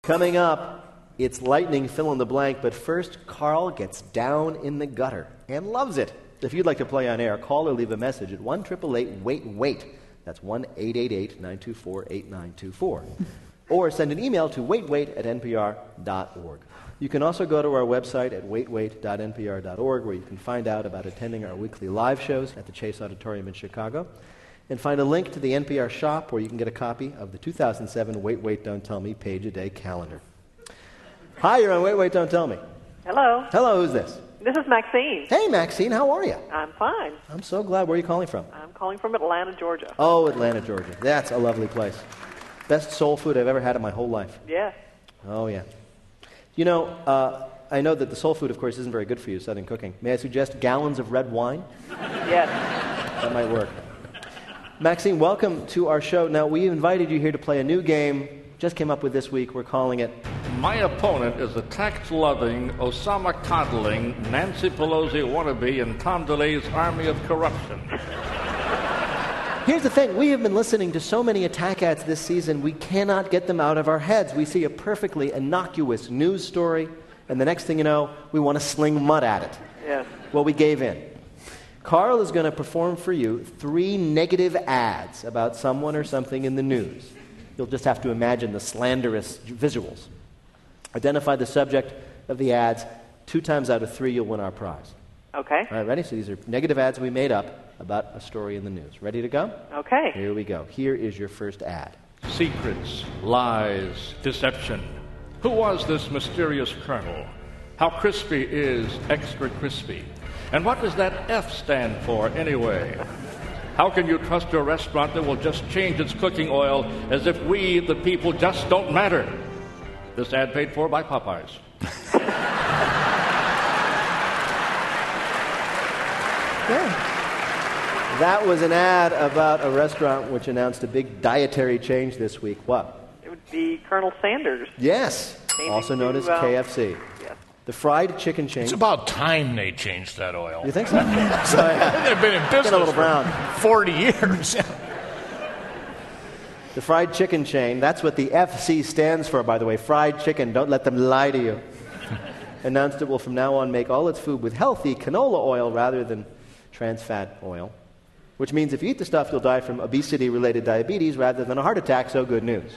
Coming up, it's lightning fill in the blank, but first, Carl gets down in the gutter and loves it. If you'd like to play on air, call or leave a message at 1-888-WAIT-WAIT. That's 1-888-924-8924. Or send an email to waitwait@npr.org. You can also go to our website at waitwait.npr.org, where you can find out about attending our weekly live shows at the Chase Auditorium in Chicago, and find a link to the NPR shop where you can get a copy of the 2007 Wait, Wait, Don't Tell Me page-a-day calendar. Hi, you're on Wait, Wait, Don't Tell Me. Hello. Hello, who's this? This is Maxine. Hey, Maxine, how are you? I'm fine. I'm so glad. Where are you calling from? I'm calling from Atlanta, Georgia. Oh, Atlanta, Georgia. That's a lovely place. Best soul food I've ever had in my whole life. Yes. Oh, yeah. You know, I know that the soul food, of course, isn't very good for you, Southern cooking. May I suggest gallons of red wine? Yes. That might work. Maxine, welcome to our show. Now, we invited you here to play a new game. Just came up with this week. We're calling it... My opponent is a tax-loving, Osama-coddling, Nancy Pelosi wannabe in Tom DeLay's army of corruption. Here's the thing. We have been listening to so many attack ads this season, we cannot get them out of our heads. We see a perfectly innocuous news story, and the next thing you know, we want to sling mud at it. Yes. Well, we gave in. Carl is going to perform for you 3 negative ads about someone or something in the news. You'll just have to imagine the slanderous visuals. Identify the subject of the ads. 2 times out of 3, you'll win our prize. Okay. All right, ready? So these are negative ads we made up about a story in the news. Ready to go? Okay. Here we go. Here is your first ad. Secrets, lies, deception. Who was this mysterious colonel? How crispy is extra crispy? And what does that F stand for anyway? How can you trust a restaurant that will just change its cooking oil as if we, the people, just don't matter? This ad paid for by Popeyes. Yeah. That was an ad about a restaurant which announced a big dietary change this week. What? It would be Colonel Sanders. Yes, Changing also known as to, KFC. Yes. The fried chicken chain. It's about time they changed that oil. You think so? Oh, yeah. They've been in business Get a little for brown. 40 years. The fried chicken chain, that's what the FC stands for, by the way. Fried chicken, don't let them lie to you. Announced it will from now on make all its food with healthy canola oil rather than trans fat oil. Which means if you eat the stuff, you'll die from obesity-related diabetes rather than a heart attack, so good news.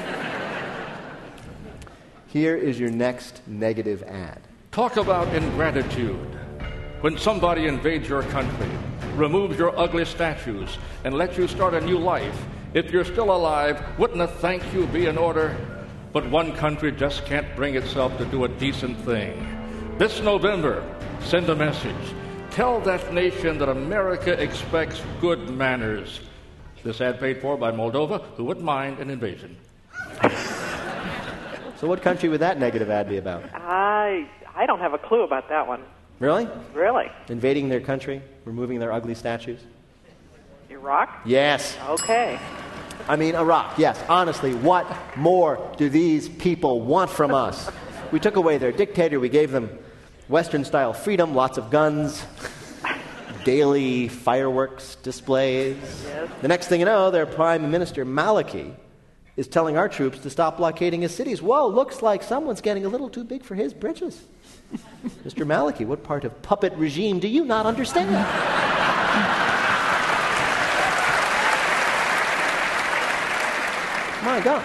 Here is your next negative ad. Talk about ingratitude. When somebody invades your country, removes your ugly statues, and lets you start a new life, if you're still alive, wouldn't a thank you be in order? But one country just can't bring itself to do a decent thing. This November, send a message. Tell that nation that America expects good manners. This ad paid for by Moldova, who wouldn't mind an invasion. So what country would that negative ad be about? I don't have a clue about that one. Really? Really? Invading their country? Removing their ugly statues? Iraq? Yes. Okay. I mean, Iraq, yes. Honestly, what more do these people want from us? We took away their dictator. We gave them Western-style freedom, lots of guns, daily fireworks displays. Yes. The next thing you know, their Prime Minister, Maliki, is telling our troops to stop blockading his cities. Whoa, looks like someone's getting a little too big for his britches. Mr. Maliki, what part of puppet regime do you not understand? My gosh.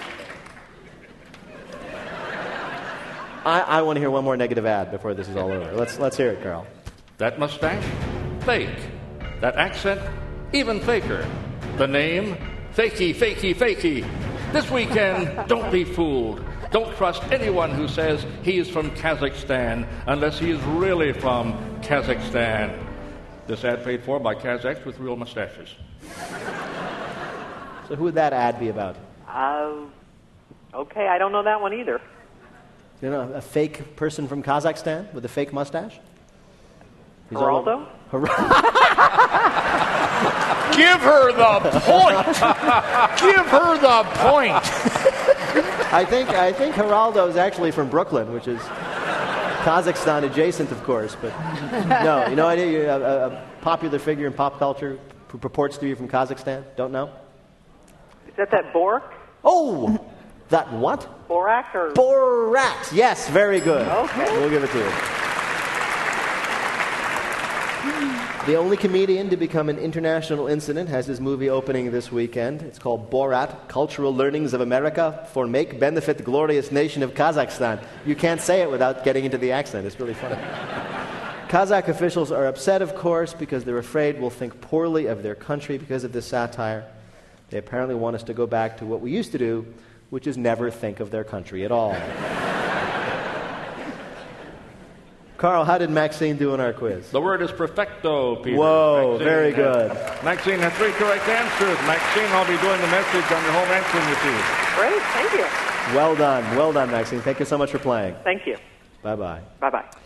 I want to hear one more negative ad before this is all over. Let's hear it, Carl. That mustache? Fake. That accent? Even faker. The name? Fakey, fakey, fakey. This weekend, don't be fooled. Don't trust anyone who says he's from Kazakhstan unless he is really from Kazakhstan. This ad paid for by Kazakhs with real mustaches. So who would that ad be about? Okay, I don't know that one either. You know, a fake person from Kazakhstan with a fake mustache? He's Geraldo? Give her the point. Give her the point. I think Geraldo is actually from Brooklyn, which is Kazakhstan adjacent, of course. But no, you know, a popular figure in pop culture who purports to be from Kazakhstan. Don't know? Is that Bork? Oh, That what? Borak or... Borat. Yes, very good. Okay. We'll give it to you. The only comedian to become an international incident has his movie opening this weekend. It's called Borat, Cultural Learnings of America for Make Benefit the Glorious Nation of Kazakhstan. You can't say it without getting into the accent. It's really funny. Kazakh officials are upset, of course, because they're afraid we'll think poorly of their country because of this satire. They apparently want us to go back to what we used to do, which is never think of their country at all. Carl, how did Maxine do in our quiz? The word is perfecto, Peter. Whoa, very good. Maxine had 3 correct answers. Maxine, I'll be doing the message on your home answering machine. Great, thank you. Well done, Maxine. Thank you so much for playing. Thank you. Bye-bye. Bye-bye.